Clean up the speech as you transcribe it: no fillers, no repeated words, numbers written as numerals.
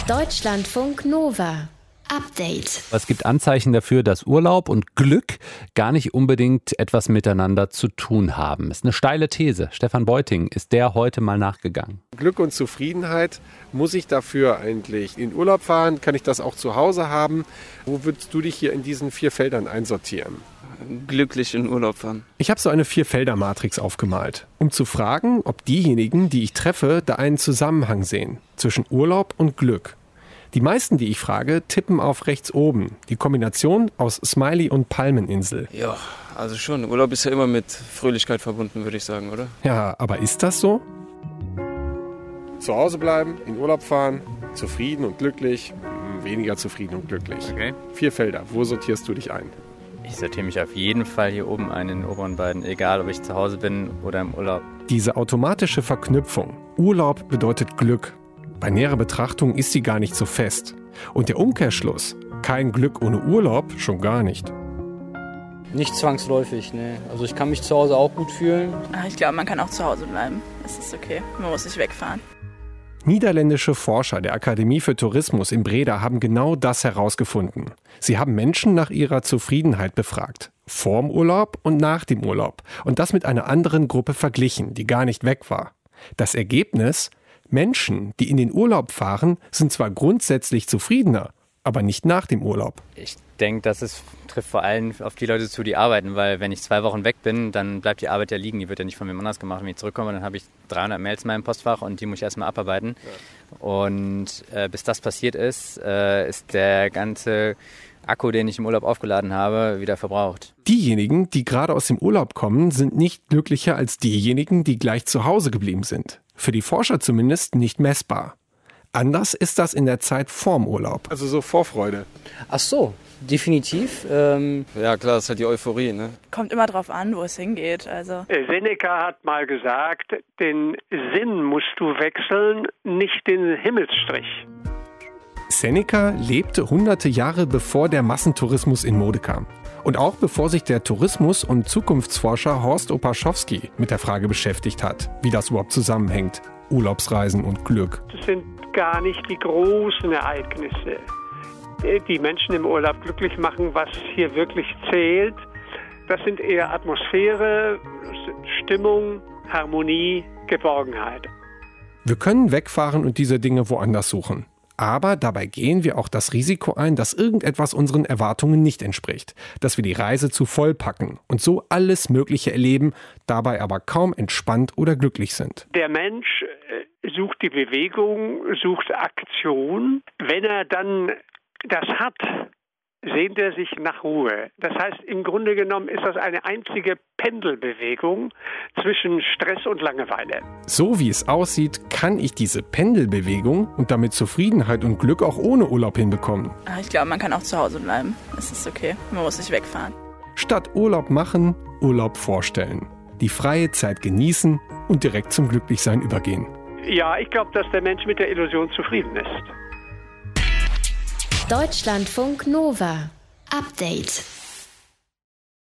Deutschlandfunk Nova. Update. Es gibt Anzeichen dafür, dass Urlaub und Glück gar nicht unbedingt etwas miteinander zu tun haben. Das ist eine steile These. Stefan Beuting ist der heute mal nachgegangen. Glück und Zufriedenheit, muss ich dafür eigentlich in Urlaub fahren? Kann ich das auch zu Hause haben? Wo würdest du dich hier in diesen 4 Feldern einsortieren? Glücklich in Urlaub fahren. Ich habe so eine 4-Felder-Matrix aufgemalt, um zu fragen, ob diejenigen, die ich treffe, da einen Zusammenhang sehen zwischen Urlaub und Glück. Die meisten, die ich frage, tippen auf rechts oben. Die Kombination aus Smiley und Palmeninsel. Ja, also schon. Urlaub ist ja immer mit Fröhlichkeit verbunden, würde ich sagen, oder? Ja, aber ist das so? Zu Hause bleiben, in Urlaub fahren, zufrieden und glücklich, weniger zufrieden und glücklich. Okay. 4 Felder, wo sortierst du dich ein? Ich sortiere mich auf jeden Fall hier oben ein, in den oberen beiden, egal ob ich zu Hause bin oder im Urlaub. Diese automatische Verknüpfung, Urlaub bedeutet Glück. Bei näherer Betrachtung ist sie gar nicht so fest. Und der Umkehrschluss, kein Glück ohne Urlaub, schon gar nicht. Nicht zwangsläufig, ne. Also ich kann mich zu Hause auch gut fühlen. Ich glaube, man kann auch zu Hause bleiben. Das ist okay. Man muss nicht wegfahren. Niederländische Forscher der Akademie für Tourismus in Breda haben genau das herausgefunden. Sie haben Menschen nach ihrer Zufriedenheit befragt. Vorm Urlaub und nach dem Urlaub. Und das mit einer anderen Gruppe verglichen, die gar nicht weg war. Das Ergebnis: Menschen, die in den Urlaub fahren, sind zwar grundsätzlich zufriedener, aber nicht nach dem Urlaub. Ich denke, das trifft vor allem auf die Leute zu, die arbeiten, weil wenn ich 2 Wochen weg bin, dann bleibt die Arbeit ja liegen. Die wird ja nicht von wem anders gemacht. Wenn ich zurückkomme, dann habe ich 300 Mails in meinem Postfach und die muss ich erstmal abarbeiten. Ja. Und bis das passiert ist, ist der ganze Akku, den ich im Urlaub aufgeladen habe, wieder verbraucht. Diejenigen, die gerade aus dem Urlaub kommen, sind nicht glücklicher als diejenigen, die gleich zu Hause geblieben sind. Für die Forscher zumindest nicht messbar. Anders ist das in der Zeit vorm Urlaub. Also so Vorfreude. Ach so, definitiv. Ja klar, das ist halt die Euphorie, ne? Kommt immer drauf an, wo es hingeht. Also. Seneca hat mal gesagt, den Sinn musst du wechseln, nicht den Himmelsstrich. Seneca lebte hunderte Jahre bevor der Massentourismus in Mode kam. Und auch bevor sich der Tourismus- und Zukunftsforscher Horst Opaschowski mit der Frage beschäftigt hat, wie das überhaupt zusammenhängt. Urlaubsreisen und Glück. Das sind gar nicht die großen Ereignisse, die Menschen im Urlaub glücklich machen, was hier wirklich zählt. Das sind eher Atmosphäre, Stimmung, Harmonie, Geborgenheit. Wir können wegfahren und diese Dinge woanders suchen. Aber dabei gehen wir auch das Risiko ein, dass irgendetwas unseren Erwartungen nicht entspricht. Dass wir die Reise zu voll packen und so alles Mögliche erleben, dabei aber kaum entspannt oder glücklich sind. Der Mensch sucht die Bewegung, sucht Aktion. Wenn er dann das hat, sehnt er sich nach Ruhe. Das heißt, im Grunde genommen ist das eine einzige Pendelbewegung zwischen Stress und Langeweile. So wie es aussieht, kann ich diese Pendelbewegung und damit Zufriedenheit und Glück auch ohne Urlaub hinbekommen. Ich glaube, man kann auch zu Hause bleiben. Das ist okay. Man muss nicht wegfahren. Statt Urlaub machen, Urlaub vorstellen. Die freie Zeit genießen und direkt zum Glücklichsein übergehen. Ja, ich glaube, dass der Mensch mit der Illusion zufrieden ist. Deutschlandfunk Nova. Update.